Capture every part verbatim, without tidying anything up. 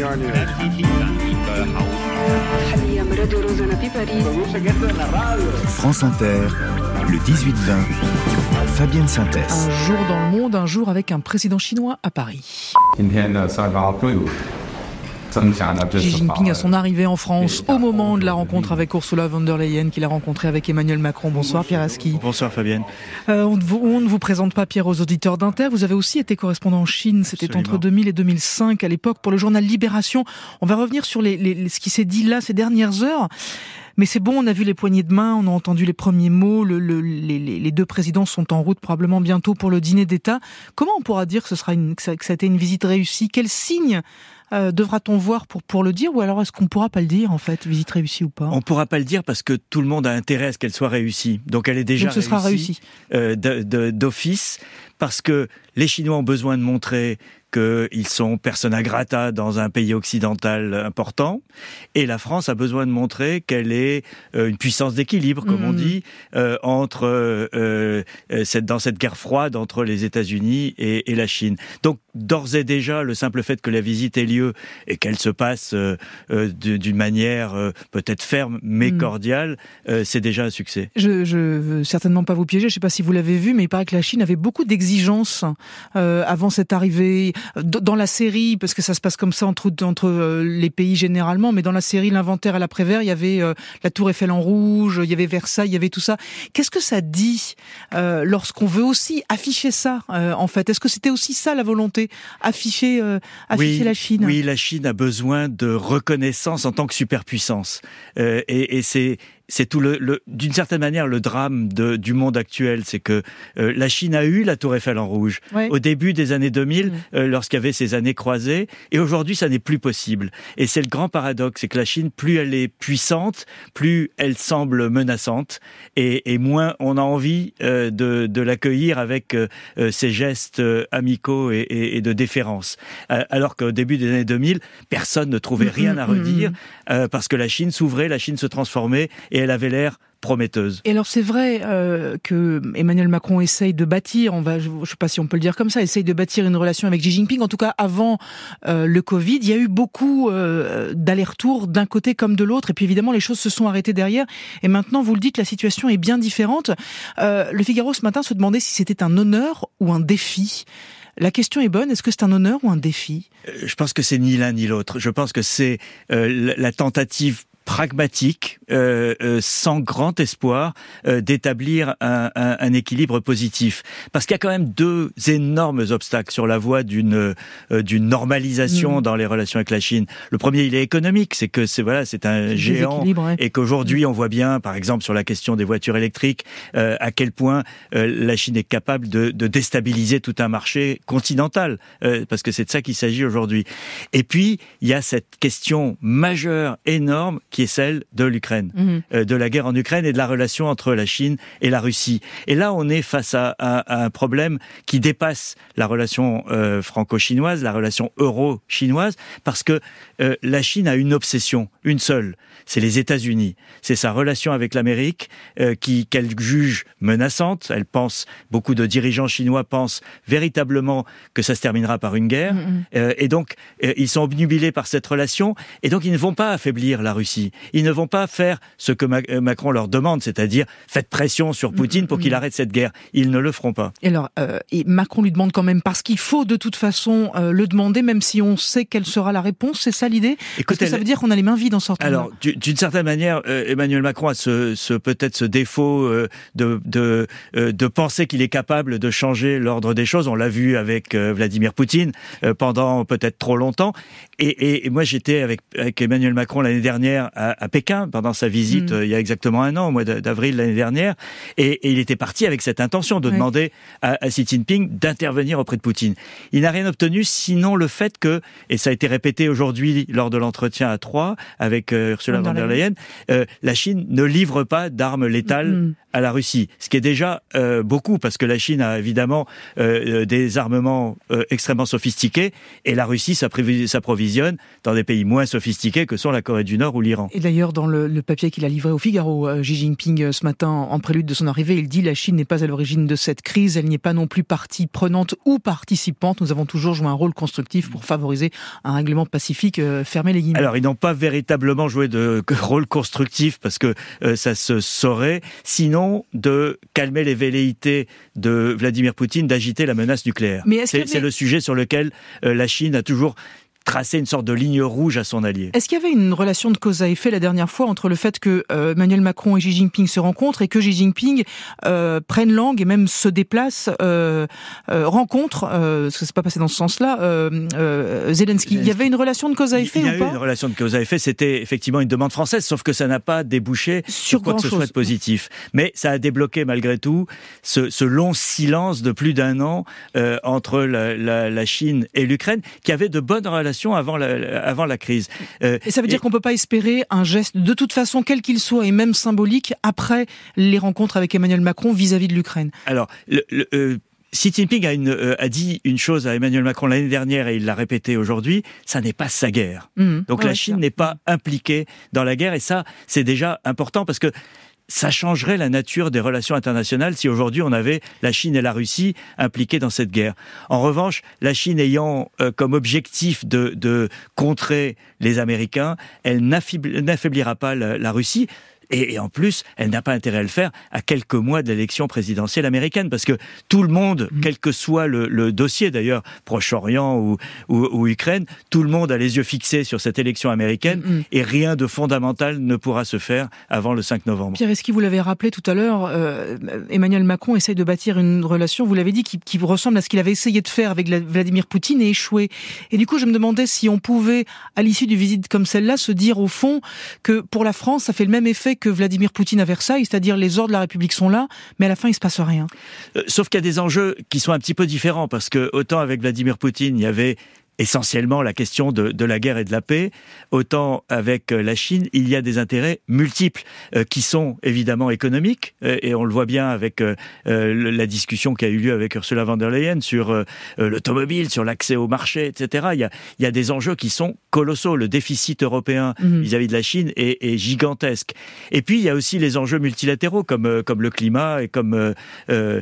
France Inter, le dix-huit vingt, Fabienne Synthèse. Un jour dans le monde, un jour avec un président chinois à Paris. Xi Jinping à son arrivée en France au moment de la rencontre avec Ursula von der Leyen qu'il a rencontrée avec Emmanuel Macron. Bonsoir Pierre Aski. Bonsoir Fabienne. Euh, on, ne vous, on ne vous présente pas Pierre aux auditeurs d'Inter. Vous avez aussi été correspondant en Chine. C'était Absolument. Entre deux mille et deux mille cinq à l'époque pour le journal Libération. On va revenir sur les, les, ce qui s'est dit là ces dernières heures. Mais c'est bon, on a vu les poignées de main, on a entendu les premiers mots, le, le, les, les deux présidents sont en route probablement bientôt pour le dîner d'État. Comment on pourra dire que, ce sera une, que, ça, que ça a été une visite réussie ? Quel signe euh, devra-t-on voir pour, pour le dire ? Ou alors est-ce qu'on ne pourra pas le dire en fait, visite réussie ou pas ? On ne pourra pas le dire parce que tout le monde a intérêt à ce qu'elle soit réussie. Donc elle est déjà Donc ce réussie, sera réussi. Euh, de, de, d'office, parce que les Chinois ont besoin de montrer qu'ils sont persona grata dans un pays occidental important, et la France a besoin de montrer qu'elle est euh, une puissance d'équilibre, comme mmh. on dit, euh, entre euh, euh, cette, dans cette guerre froide entre les États-Unis et, et la Chine. Donc, d'ores et déjà, le simple fait que la visite ait lieu et qu'elle se passe euh, euh, d'une manière euh, peut-être ferme mais mmh. cordiale, euh, c'est déjà un succès. Je ne veux certainement pas vous piéger, je ne sais pas si vous l'avez vu, mais il paraît que la Chine avait beaucoup d'exigences euh, avant cette arrivée. Dans la série, parce que ça se passe comme ça entre, entre euh, les pays généralement, mais dans la série L'Inventaire à l'après-vert, il y avait euh, la Tour Eiffel en rouge, il y avait Versailles, il y avait tout ça. Qu'est-ce que ça dit euh, lorsqu'on veut aussi afficher ça, euh, en fait ? Est-ce que c'était aussi ça la volonté ? Afficher, euh, afficher oui, la Chine ? Oui, la Chine a besoin de reconnaissance en tant que superpuissance. Euh, et, et c'est... C'est tout le, le, d'une certaine manière, le drame de, du monde actuel, c'est que euh, la Chine a eu la Tour Eiffel en rouge oui. au début des années deux mille, mmh. euh, lorsqu'il y avait ces années croisées, et aujourd'hui, ça n'est plus possible. Et c'est le grand paradoxe, c'est que la Chine, plus elle est puissante, plus elle semble menaçante, et, et moins on a envie euh, de, de l'accueillir avec euh, ses gestes euh, amicaux et, et, et de déférence. Euh, alors qu'au début des années deux mille, personne ne trouvait rien à redire, euh, parce que la Chine s'ouvrait, la Chine se transformait, et elle avait l'air prometteuse. Et alors c'est vrai euh, que Emmanuel Macron essaye de bâtir, on va, je ne sais pas si on peut le dire comme ça, essaye de bâtir une relation avec Xi Jinping. En tout cas, avant euh, le Covid, il y a eu beaucoup euh, d'allers-retours d'un côté comme de l'autre. Et puis évidemment, les choses se sont arrêtées derrière. Et maintenant, vous le dites, la situation est bien différente. Euh, le Figaro ce matin se demandait si c'était un honneur ou un défi. La question est bonne, est-ce que c'est un honneur ou un défi ? Je pense que c'est ni l'un ni l'autre. Je pense que c'est euh, la tentative pragmatique, euh, euh, sans grand espoir, euh, d'établir un, un, un équilibre positif. Parce qu'il y a quand même deux énormes obstacles sur la voie d'une euh, d'une normalisation mmh. dans les relations avec la Chine. Le premier, il est économique, c'est que c'est voilà, c'est un c'est géant, ouais. et qu'aujourd'hui, mmh. on voit bien, par exemple, sur la question des voitures électriques, euh, à quel point euh, la Chine est capable de, de déstabiliser tout un marché continental, euh, parce que c'est de ça qu'il s'agit aujourd'hui. Et puis, il y a cette question majeure, énorme, qui est celle de l'Ukraine, mmh. euh, de la guerre en Ukraine et de la relation entre la Chine et la Russie. Et là, on est face à, à, à un problème qui dépasse la relation euh, franco-chinoise, la relation euro-chinoise, parce que euh, la Chine a une obsession, une seule, c'est les États-Unis. C'est sa relation avec l'Amérique euh, qui, qu'elle juge menaçante. Elle pense, beaucoup de dirigeants chinois pensent véritablement que ça se terminera par une guerre. Mmh. Euh, et donc, euh, ils sont obnubilés par cette relation, et donc ils ne vont pas affaiblir la Russie. Ils ne vont pas faire ce que Macron leur demande, c'est-à-dire faites pression sur Poutine pour qu'il arrête cette guerre. Ils ne le feront pas. Et alors, euh, et Macron lui demande quand même, parce qu'il faut de toute façon euh, le demander, même si on sait quelle sera la réponse, c'est ça l'idée ? Écoutez, parce que ça veut dire qu'on a les mains vides en sortant. Alors, du, d'une certaine manière, euh, Emmanuel Macron a ce, ce peut-être ce défaut euh, de, de, euh, de penser qu'il est capable de changer l'ordre des choses. On l'a vu avec euh, Vladimir Poutine euh, pendant peut-être trop longtemps. Et, et, et moi, j'étais avec, avec Emmanuel Macron l'année dernière à, à Pékin, pendant sa visite mmh. euh, il y a exactement un an, au mois d'avril l'année dernière, et, et il était parti avec cette intention de oui. demander à, à Xi Jinping d'intervenir auprès de Poutine. Il n'a rien obtenu, sinon le fait que, et ça a été répété aujourd'hui lors de l'entretien à Troyes avec euh, Ursula von der Leyen, euh, la Chine ne livre pas d'armes létales mmh. à la Russie, ce qui est déjà euh, beaucoup, parce que la Chine a évidemment euh, des armements euh, extrêmement sophistiqués, et la Russie s'approvisionne dans des pays moins sophistiqués que sont la Corée du Nord ou l'Iran. Et d'ailleurs, dans le, le papier qu'il a livré au Figaro, euh, Xi Jinping, euh, ce matin, en prélude de son arrivée, il dit « La Chine n'est pas à l'origine de cette crise, elle n'y est pas non plus partie prenante ou participante. Nous avons toujours joué un rôle constructif pour favoriser un règlement pacifique. Euh, » fermez les guillemets. Alors, ils n'ont pas véritablement joué de rôle constructif, parce que euh, ça se saurait, sinon de calmer les velléités de Vladimir Poutine d'agiter la menace nucléaire. Mais c'est, avait... c'est le sujet sur lequel euh, la Chine a toujours tracer une sorte de ligne rouge à son allié. Est-ce qu'il y avait une relation de cause à effet la dernière fois entre le fait que euh, Emmanuel Macron et Xi Jinping se rencontrent et que Xi Jinping euh, prenne langue et même se déplace, euh, euh, rencontre, euh, parce que c'est pas passé dans ce sens-là, euh, euh, Zelensky. Il y avait une relation de cause à effet ou pas ? Il y a eu une relation de cause à effet, c'était effectivement une demande française, sauf que ça n'a pas débouché sur, sur quoi que ce soit de positif. Mais ça a débloqué malgré tout ce, ce long silence de plus d'un an euh, entre la, la, la Chine et l'Ukraine, qui avait de bonnes relations avant la, avant la crise. Euh, et ça veut dire et... qu'on ne peut pas espérer un geste, de toute façon, quel qu'il soit, et même symbolique, après les rencontres avec Emmanuel Macron vis-à-vis de l'Ukraine. Alors, le, le, euh, Xi Jinping a, une, euh, a dit une chose à Emmanuel Macron l'année dernière, et il l'a répété aujourd'hui, ça n'est pas sa guerre. Mmh, Donc ouais, la Chine n'est pas impliquée dans la guerre, et ça, c'est déjà important, parce que ça changerait la nature des relations internationales si aujourd'hui on avait la Chine et la Russie impliquées dans cette guerre. En revanche, la Chine ayant euh, comme objectif de, de contrer les Américains, elle n'affaiblira pas la, la Russie. Et, et en plus, elle n'a pas intérêt à le faire à quelques mois de l'élection présidentielle américaine, parce que tout le monde, mmh. quel que soit le, le dossier d'ailleurs, Proche-Orient ou, ou, ou Ukraine, tout le monde a les yeux fixés sur cette élection américaine, mmh. et rien de fondamental ne pourra se faire avant le cinq novembre. Pierre, est-ce que vous l'avez rappelé tout à l'heure, euh, Emmanuel Macron essaye de bâtir une relation, vous l'avez dit, qui, qui ressemble à ce qu'il avait essayé de faire avec la, Vladimir Poutine et échoué. Et du coup, je me demandais si on pouvait, à l'issue d'une visite comme celle-là, se dire au fond que pour la France, ça fait le même effet que Vladimir Poutine à Versailles, c'est-à-dire les ordres de la République sont là, mais à la fin, il ne se passe rien. Euh, sauf qu'il y a des enjeux qui sont un petit peu différents, parce que autant avec Vladimir Poutine, il y avait essentiellement la question de, de la guerre et de la paix, autant avec la Chine, il y a des intérêts multiples euh, qui sont évidemment économiques, euh, et on le voit bien avec euh, euh, la discussion qui a eu lieu avec Ursula von der Leyen sur euh, l'automobile, sur l'accès au marché, et cetera. Il y a, il y a des enjeux qui sont colossaux. Le déficit européen mmh. vis-à-vis de la Chine est, est gigantesque. Et puis, il y a aussi les enjeux multilatéraux, comme, euh, comme le climat et comme euh, euh,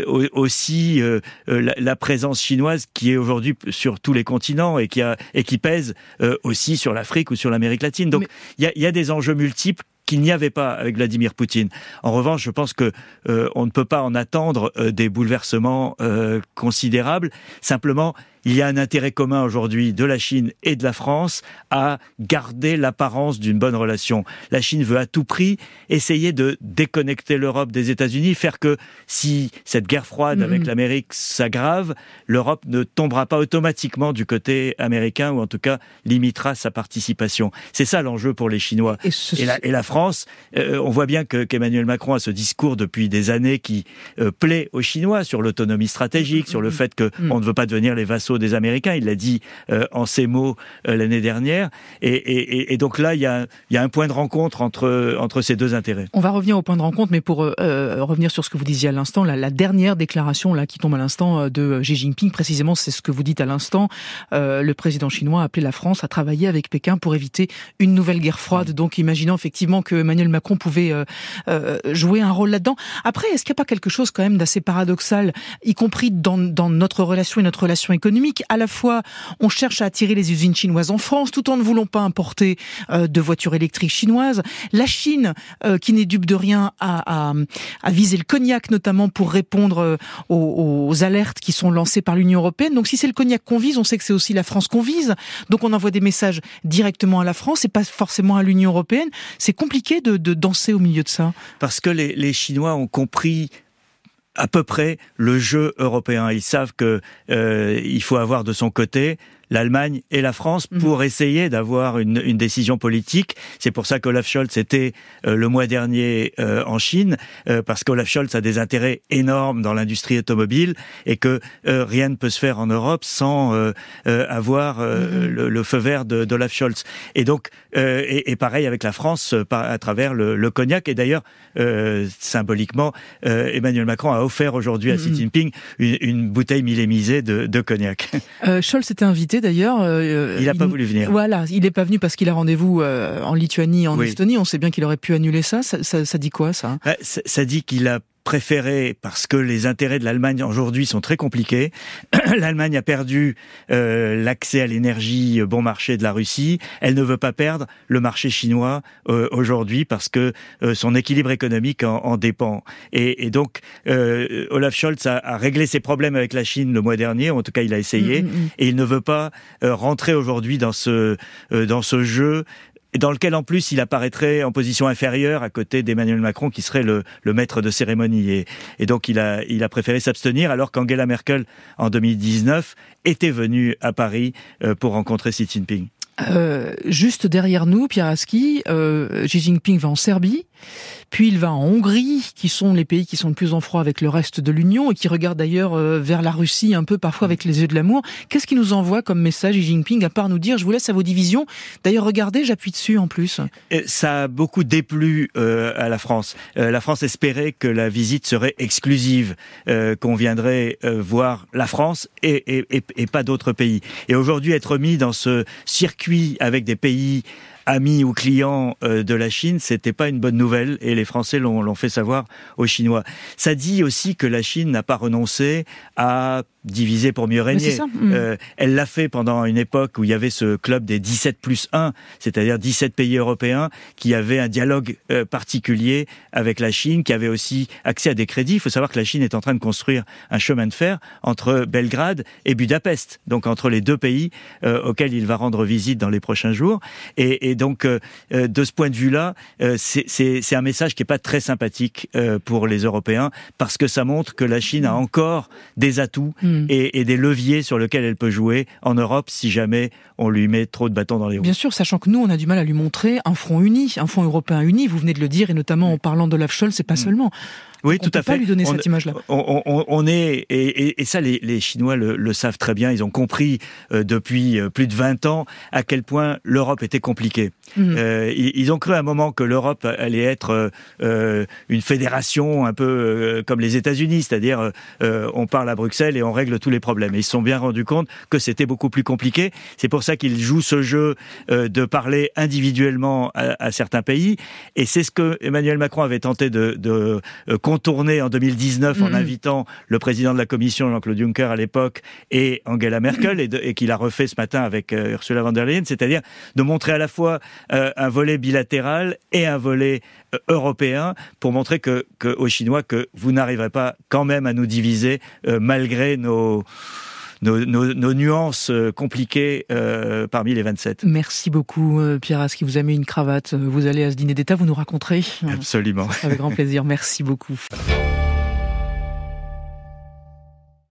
aussi euh, la, la présence chinoise qui est aujourd'hui sur tous les continents et qui, a, et qui pèse euh, aussi sur l'Afrique ou sur l'Amérique latine. Donc il y, y a des enjeux multiples qu'il n'y avait pas avec Vladimir Poutine. En revanche, je pense que euh, on ne peut pas en attendre euh, des bouleversements euh, considérables. Simplement, il y a un intérêt commun aujourd'hui de la Chine et de la France à garder l'apparence d'une bonne relation. La Chine veut à tout prix essayer de déconnecter l'Europe des États-Unis, faire que si cette guerre froide mmh. avec l'Amérique s'aggrave, l'Europe ne tombera pas automatiquement du côté américain, ou en tout cas limitera sa participation. C'est ça l'enjeu pour les Chinois. Et, ce... et, la, et la France, euh, on voit bien que, qu'Emmanuel Macron a ce discours depuis des années qui euh, plaît aux Chinois sur l'autonomie stratégique, mmh. sur le fait qu'on mmh. ne veut pas devenir les vassaux des Américains, il l'a dit euh, en ces mots euh, l'année dernière, et, et, et donc là il y a, il y a un point de rencontre entre, entre ces deux intérêts. On va revenir au point de rencontre, mais pour euh, revenir sur ce que vous disiez à l'instant, la, la dernière déclaration là qui tombe à l'instant de Xi Jinping, précisément c'est ce que vous dites à l'instant, euh, le président chinois a appelé la France à travailler avec Pékin pour éviter une nouvelle guerre froide, donc imaginant effectivement que Emmanuel Macron pouvait euh, euh, jouer un rôle là-dedans. Après, est-ce qu'il n'y a pas quelque chose quand même d'assez paradoxal, y compris dans, dans notre relation et notre relation économique? À la fois, on cherche à attirer les usines chinoises en France, tout en ne voulant pas importer euh, de voitures électriques chinoises. La Chine, euh, qui n'est dupe de rien, a, a, a visé le cognac, notamment pour répondre euh, aux, aux alertes qui sont lancées par l'Union européenne. Donc si c'est le cognac qu'on vise, on sait que c'est aussi la France qu'on vise. Donc on envoie des messages directement à la France et pas forcément à l'Union européenne. C'est compliqué de, de danser au milieu de ça. Parce que les, les Chinois ont compris à peu près le jeu européen. Ils savent que euh, il faut avoir de son côté l'Allemagne et la France pour mmh. essayer d'avoir une, une décision politique. C'est pour ça qu'Olaf Scholz était euh, le mois dernier euh, en Chine, euh, parce qu'Olaf Scholz a des intérêts énormes dans l'industrie automobile et que euh, rien ne peut se faire en Europe sans euh, euh, avoir euh, mmh. le, le feu vert de, d'Olaf Scholz. Et donc, euh, et, et pareil avec la France euh, par, à travers le, le cognac. Et d'ailleurs, euh, symboliquement, euh, Emmanuel Macron a offert aujourd'hui à mmh. Xi Jinping une, une bouteille millémisée de, de cognac. Euh, Scholz était invité d'ailleurs. Euh, il n'a pas voulu venir. Voilà, il n'est pas venu parce qu'il a rendez-vous euh, en Lituanie, en oui. Estonie. On sait bien qu'il aurait pu annuler ça. Ça, ça, ça dit quoi, ça ? Ouais, ça, ça dit qu'il a préféré, parce que les intérêts de l'Allemagne aujourd'hui sont très compliqués. L'Allemagne a perdu euh, l'accès à l'énergie bon marché de la Russie. Elle ne veut pas perdre le marché chinois euh, aujourd'hui parce que euh, son équilibre économique en, en dépend. Et, et donc, euh, Olaf Scholz a, a réglé ses problèmes avec la Chine le mois dernier, en tout cas il a essayé, mmh, mmh. et il ne veut pas euh, rentrer aujourd'hui dans ce, euh, dans ce jeu et dans lequel en plus il apparaîtrait en position inférieure à côté d'Emmanuel Macron qui serait le, le maître de cérémonie. Et, et donc il a, il a préféré s'abstenir alors qu'Angela Merkel en deux mille dix-neuf était venue à Paris euh, pour rencontrer Xi Jinping. Euh, juste derrière nous, Pierre Aski, euh, Xi Jinping va en Serbie, puis il va en Hongrie, qui sont les pays qui sont le plus en froid avec le reste de l'Union et qui regardent d'ailleurs euh, vers la Russie un peu parfois avec les yeux de l'amour. Qu'est-ce qu'il nous envoie comme message, Xi Jinping, à part nous dire « je vous laisse à vos divisions ». D'ailleurs, regardez, j'appuie dessus en plus. Ça a beaucoup déplu euh, à la France. Euh, la France espérait que la visite serait exclusive, euh, qu'on viendrait euh, voir la France et, et, et, et pas d'autres pays. Et aujourd'hui, être mis dans ce circuit avec des pays amis ou clients euh, de la Chine, c'était pas une bonne nouvelle et les Français l'ont, l'ont fait savoir aux Chinois. Ça dit aussi que la Chine n'a pas renoncé à diviser pour mieux régner. Mmh. Euh, elle l'a fait pendant une époque où il y avait ce club des dix-sept plus un, c'est-à-dire dix-sept pays européens qui avaient un dialogue euh, particulier avec la Chine, qui avaient aussi accès à des crédits. Il faut savoir que la Chine est en train de construire un chemin de fer entre Belgrade et Budapest, donc entre les deux pays euh, auxquels il va rendre visite dans les prochains jours. Et, et donc, euh, de ce point de vue-là, euh, c'est, c'est, c'est un message qui n'est pas très sympathique euh, pour les Européens, parce que ça montre que la Chine a encore des atouts mmh. Et, et des leviers sur lesquels elle peut jouer en Europe si jamais on lui met trop de bâtons dans les roues. Bien sûr, sachant que nous, on a du mal à lui montrer un front uni, un front européen uni, vous venez de le dire, et notamment en parlant d'Olaf Scholz, c'est pas mmh. seulement. Oui, on tout à fait. On peut pas lui donner on, cette image-là. On, on, on est, et, et, et ça, les, les Chinois le, le savent très bien. Ils ont compris euh, depuis euh, plus de vingt ans à quel point l'Europe était compliquée. Mmh. Euh, ils, ils ont cru à un moment que l'Europe allait être euh, une fédération un peu euh, comme les États-Unis, c'est-à-dire euh, on parle à Bruxelles et on règle tous les problèmes. Et ils se sont bien rendus compte que c'était beaucoup plus compliqué. C'est pour ça qu'ils jouent ce jeu euh, de parler individuellement à, à certains pays. Et c'est ce que Emmanuel Macron avait tenté de, de euh, contourné en deux mille dix-neuf mmh. en invitant le président de la Commission, Jean-Claude Juncker à l'époque, et Angela Merkel, et, de, et qu'il a refait ce matin avec euh, Ursula von der Leyen, c'est-à-dire de montrer à la fois euh, un volet bilatéral et un volet euh, européen pour montrer que, que, aux Chinois que vous n'arriverez pas quand même à nous diviser euh, malgré nos... Nos, nos, nos nuances compliquées euh, parmi les vingt-sept. Merci beaucoup Pierre Aski, vous avez mis une cravate, vous allez à ce dîner d'État, vous nous raconterez. Absolument. Avec grand plaisir, merci beaucoup.